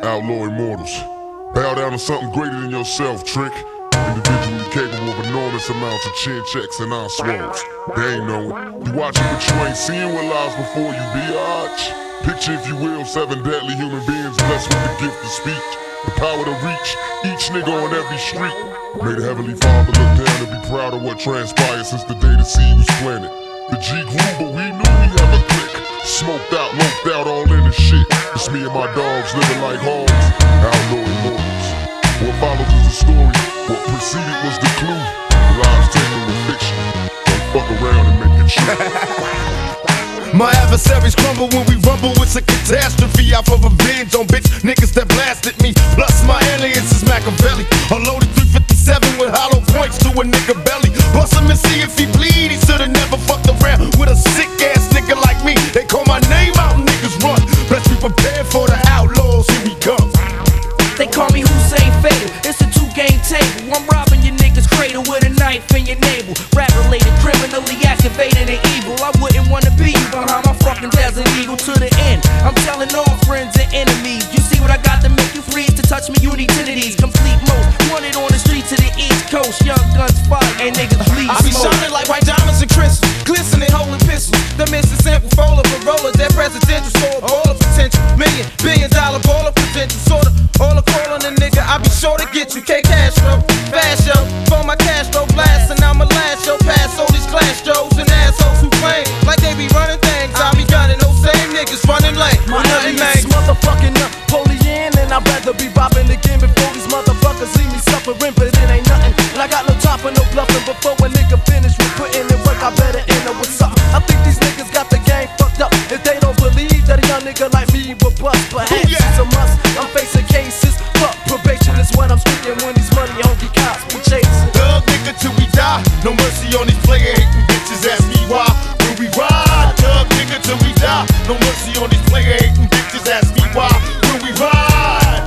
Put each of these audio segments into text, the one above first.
Outlaw Immortals. Bow down to something greater than yourself, Trick. Individually capable of enormous amounts of chin checks and eye swallows. They ain't knowing. You watching but you ain't seeing what lies before you, biatch. Picture, if you will, 7 deadly human beings blessed with the gift of speech, the power to reach each nigga on every street. May the Heavenly Father look down and be proud of what transpired since the day the seed was planted. The G grew, but we knew we have a click. Smoked out, loped out, all in the shit. It's me and my dogs living like hogs. Outlaw Immortals. What follows is a story. What preceded was the clue. The lives taken with fiction. Don't fuck around and make it true. My adversaries crumble when we rumble. It's a catastrophe. Out for revenge on bitch niggas that blasted me. Plus my alias is Machiavelli. A loaded 357 with hollow points to a nigga belly. Bust him and see if he bleed. He should've never fucked around with a sick ass nigga like me. They call my name out and niggas run. Best be prepared for the outlaws. Here we come. They call me Hussein Fatal. It's a 2-game table. I'm robbing your niggas' cradle with a knife in your navel. Rap-related, criminally activated and evil. I wouldn't wanna be behind my fucking Desert Eagle to the end. I'm telling all friends and enemies. You see what I got to make you freeze? To touch me, you need titties. Complete most. Wanted on the streets of the East Coast. Young guns fire and niggas bleed I be shining like white diamonds and crystals, glistening, holding pistols. The missing sample folder for rollers. That presidential store, baller potential. $1 billion baller potential. Sorta all a call on a nigga. I be sure to get you K Castro, fast show. For my Castro blast, and I'ma last your pass. All these class Joes and assholes who claim like they be running things. I be gunning those same niggas running late. My Nothing name is motherfucking Napoleon, and I'd rather be robbing again before these motherfuckers see me suffering, but it ain't nothing. And I got no time for no bluffing. Before a nigga finish with putting in work, I better end up with something. I think these niggas got the game fucked up. If they don't believe that a young nigga like me will bust, perhaps it's a must. I'm facing cases, fuck probation is what I'm speaking when these money hungry cops be chasing. Thug nigga till we die. No mercy on these player hating bitches. Ask me why. When we ride. Thug nigga till we die. No mercy on these player hating bitches. Ask me why. When we ride.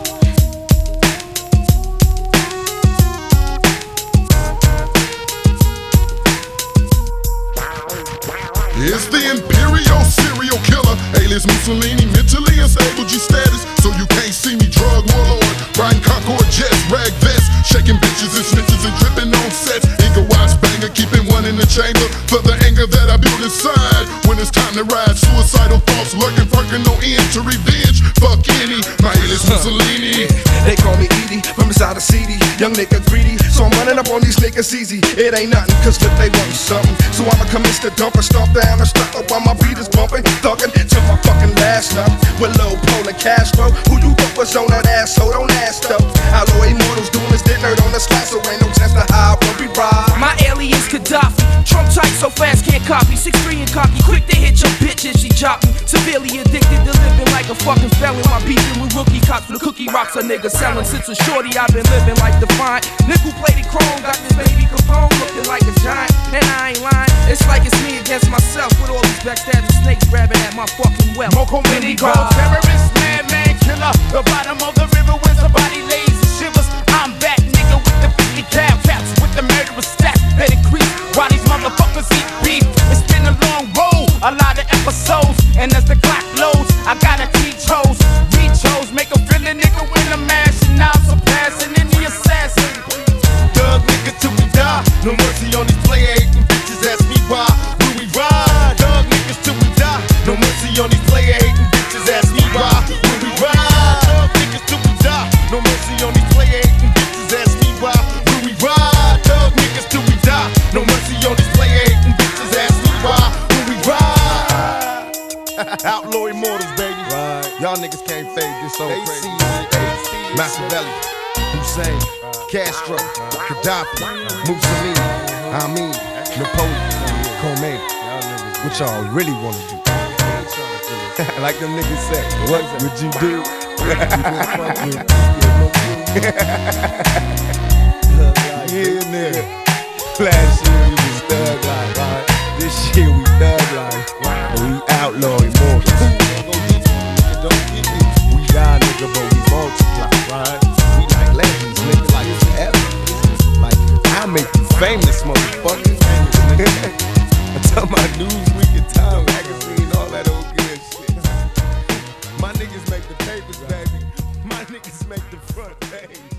It's the Imperial serial killer, alias Mussolini, mentally unstable G status, so you can't see me. Drug warlord, riding Concord jets, rag vests, shaking bitches and snitches and dripping on sets. Eagle watch banger, keeping one in the chamber for the anger that I build inside. When it's time to ride, suicidal thoughts lurking, perking no end to revenge. Fuck any, my alias Mussolini. They call me Edie from inside the CD. Young nigga greedy, so I'm running up on these niggas easy. It ain't nothing, cause if they want something, so I'ma commence to dump and stomp down and stuff up while my beat is bumping. Thuggin' till my fucking last nut. With Lil Pole and Castro, who you thought was on that ass, so don't ask though. Outlaw Immortals doing this dick nerd on the slide, so ain't no chance to hide when we ride. My alias Gaddafi, Trump tight so fast can't copy. 6'3" and cocky, quick to hit your bitch if she drop me. Severely addicted to living like a fucking felon. My beefing with rookie cops for the cookie rocks a nigga selling. Since a shorty I've been living like Defiant. Nickel plated chrome, got this baby Capone looking like a giant. And I ain't lying, it's like it's me against myself. With all these backstabbing snakes grabbing at my fucking wealth. Moco Mini Gold, terrorist, madman, killer. The bottom of the river where somebody lays and shivers. I'm back, nigga, with the 50 cal caps, with the murderous stats that increase while these motherfuckers eat beef. It's been a long road, a lot of episodes, and as the clock loads, I gotta teach hoes, reach hoes, make a feel a nigga when I'm mashing out, surpassing any assassin. Thug nigga till we die, no mercy on these player hating bitches. Ask me why. When we ride, thug niggas till we die, no mercy on these player hating bitches. Ask me why. When we ride, thug niggas till we die, no mercy on these player hating bitches. Ask me why. When we ride, thug niggas till we die, no mercy on these player hating bitches. Ask me why. When we ride. Outlaw Immortals, baby. Y'all niggas can't fade this so crazy. Machiavelli, Hussein, Castro, Gaddafi, Mussolini, I mean, Napoleon, Khomeini. What y'all really wanna do? Like them niggas say, what would you do? Yeah, nigga. Last year we was thug life, right? This year we thug life, but we outlaw Immortals. We die, nigga, but we multiply, right? We like legends, nigga, like forever. Like, I'll make you famous, motherfucker. I tell my Newsweek and Time magazine, all that old good shit. My niggas make the papers, baby. niggas make the front page.